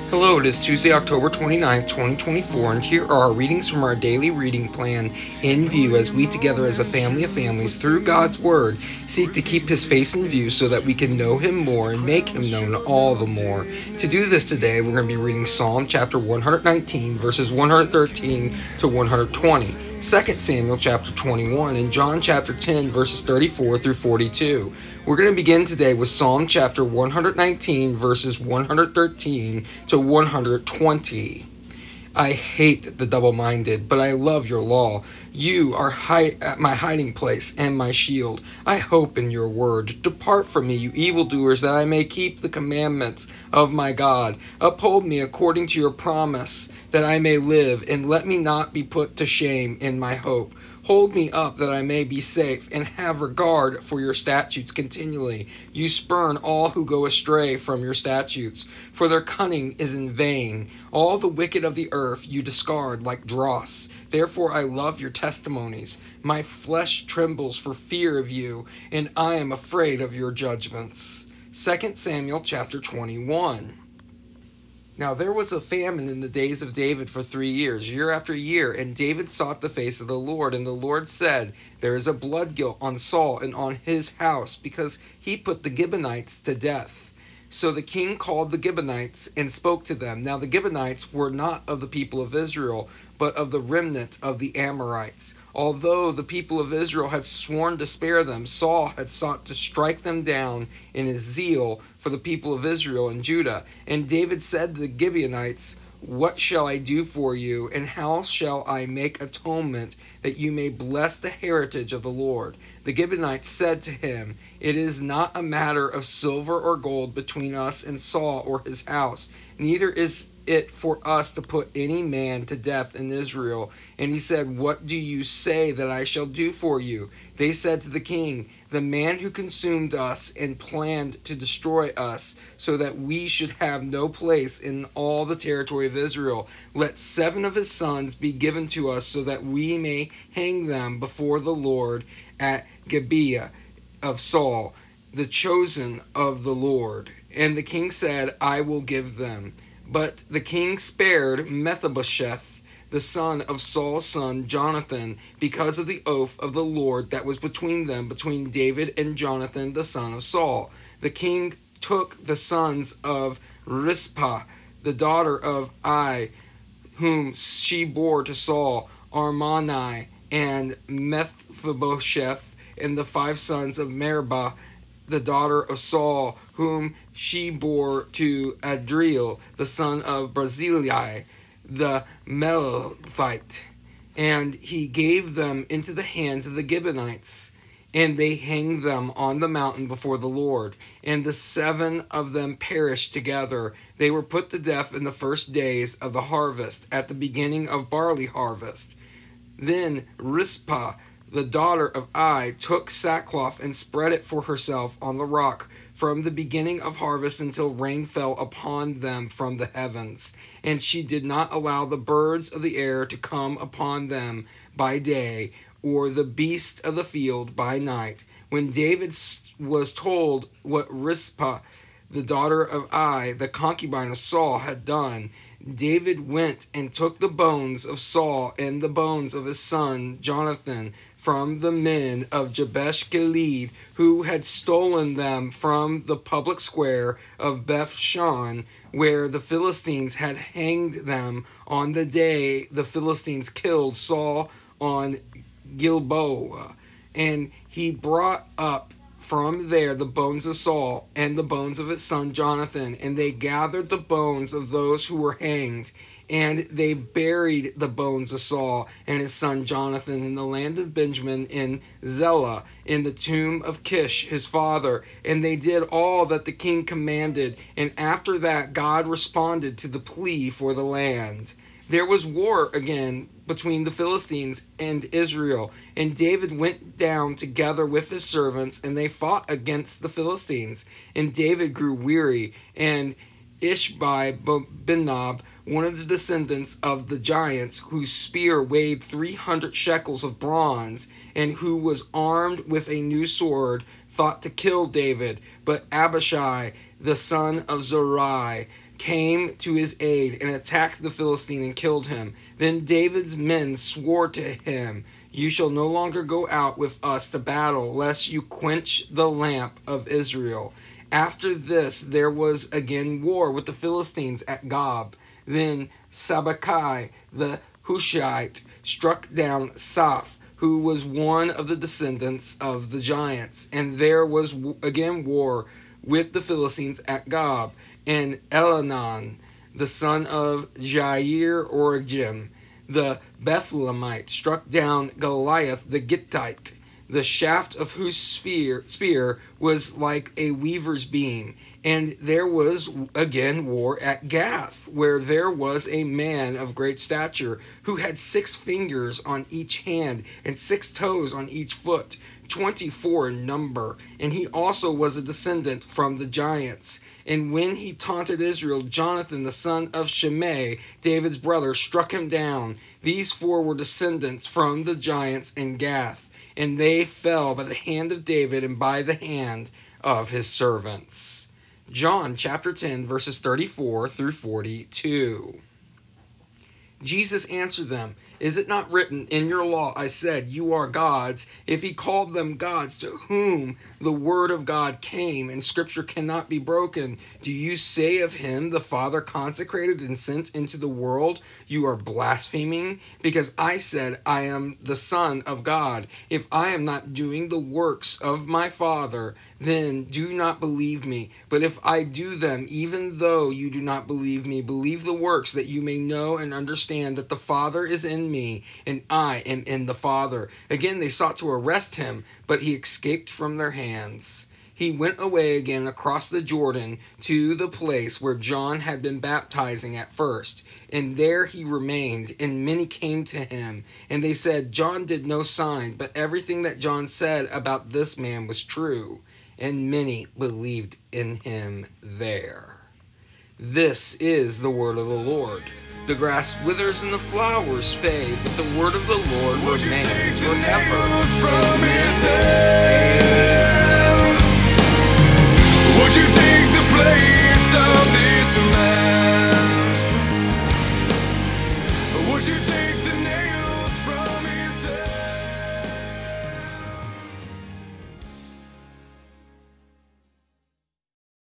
Hello, it is Tuesday, October 29th, 2024, and here are our readings from our daily reading plan in view as we together as a family of families through God's Word seek to keep His face in view so that we can know Him more and make Him known all the more. To do this today, we're going to be reading Psalm chapter 119, verses 113 to 120. 2 Samuel chapter 21 and John chapter 10 verses 34 through 42. We're going to begin today with Psalm chapter 119 verses 113 to 120. I hate the double-minded, but I love your law. You are my hiding place and my shield. I hope in your word. Depart from me, you evildoers, that I may keep the commandments of my God. Uphold me according to your promise, that I may live, and let me not be put to shame in my hope. Hold me up that I may be safe, and have regard for your statutes continually. You spurn all who go astray from your statutes, for their cunning is in vain. All the wicked of the earth you discard like dross. Therefore I love your testimonies. My flesh trembles for fear of you, and I am afraid of your judgments. 2 Samuel chapter 21. Now there was a famine in the days of David for 3 years, year after year, and David sought the face of the Lord, and the Lord said, There is a blood guilt on Saul and on his house, because he put the Gibeonites to death. So the king called the Gibeonites and spoke to them. Now the Gibeonites were not of the people of Israel, but of the remnant of the Amorites. Although the people of Israel had sworn to spare them, Saul had sought to strike them down in his zeal for the people of Israel and Judah. And David said to the Gibeonites, What shall I do for you, and how shall I make atonement that you may bless the heritage of the Lord? The Gibeonites said to him, It is not a matter of silver or gold between us and Saul or his house, neither is it for us to put any man to death in Israel. And he said, What do you say that I shall do for you? They said to the king, The man who consumed us and planned to destroy us, so that we should have no place in all the territory of Israel. Let 7 of his sons be given to us, so that we may hang them before the Lord at Gibeah of Saul, the chosen of the Lord. And the king said, I will give them. But the king spared Mephibosheth, the son of Saul's son Jonathan, because of the oath of the Lord that was between them, between David and Jonathan, the son of Saul. The king took the sons of Rizpah, the daughter of Ai, whom she bore to Saul, Armani, and Mephibosheth, and the 5 sons of Meribah, the daughter of Saul, whom she bore to Adriel, the son of Barzillai, the Melethite. And he gave them into the hands of the Gibeonites, and they hanged them on the mountain before the Lord. And the 7 of them perished together. They were put to death in the first days of the harvest, at the beginning of barley harvest. Then Rizpah, the daughter of Ai, took sackcloth and spread it for herself on the rock from the beginning of harvest until rain fell upon them from the heavens. And she did not allow the birds of the air to come upon them by day, or the beasts of the field by night. When David was told what Rizpah, the daughter of Ai, the concubine of Saul, had done, David went and took the bones of Saul and the bones of his son Jonathan from the men of Jabesh Gilead, who had stolen them from the public square of Bethshan, where the Philistines had hanged them on the day the Philistines killed Saul on Gilboa. And he brought up from there the bones of Saul and the bones of his son Jonathan, and they gathered the bones of those who were hanged, and they buried the bones of Saul and his son Jonathan in the land of Benjamin in Zelah, in the tomb of Kish his father. And they did all that the king commanded, and after that God responded to the plea for the land. There was war again between the Philistines and Israel, and David went down together with his servants, and they fought against the Philistines. And David grew weary, and Ishbi-Benob, one of the descendants of the giants, whose spear weighed 300 shekels of bronze, and who was armed with a new sword, thought to kill David. But Abishai, the son of Zeruiah, came to his aid and attacked the Philistine and killed him. Then David's men swore to him, "You shall no longer go out with us to battle, lest you quench the lamp of Israel." After this there was again war with the Philistines at Gob. Then Sabbakai the Hushite struck down Saph, who was one of the descendants of the giants. And there was again war with the Philistines at Gob. And Elhanan, the son of Jair Oregim, the Bethlehemite, struck down Goliath the Gittite, the shaft of whose spear was like a weaver's beam. And there was again war at Gath, where there was a man of great stature, who had 6 fingers on each hand and 6 toes on each foot, 24 in number. And he also was a descendant from the giants. And when he taunted Israel, Jonathan, the son of Shimei, David's brother, struck him down. These 4 were descendants from the giants in Gath, and they fell by the hand of David and by the hand of his servants. John chapter 10, verses 34 through 42. Jesus answered them, "Is it not written in your law, I said, you are gods? If he called them gods to whom the word of God came, and scripture cannot be broken, do you say of him the Father consecrated and sent into the world, you are blaspheming? Because I said, I am the Son of God. If I am not doing the works of my Father, then do not believe me. But if I do them, even though you do not believe me, believe the works, that you may know and understand that the Father is in me, and I am in the Father." Again they sought to arrest him, but he escaped from their hands. He went away again across the Jordan to the place where John had been baptizing at first, and there he remained, and many came to him. And they said, "John did no sign, but everything that John said about this man was true." And many believed in him there. This is the word of the Lord. The grass withers and the flowers fade, but the word of the Lord remains forever. Would you take the place of this man?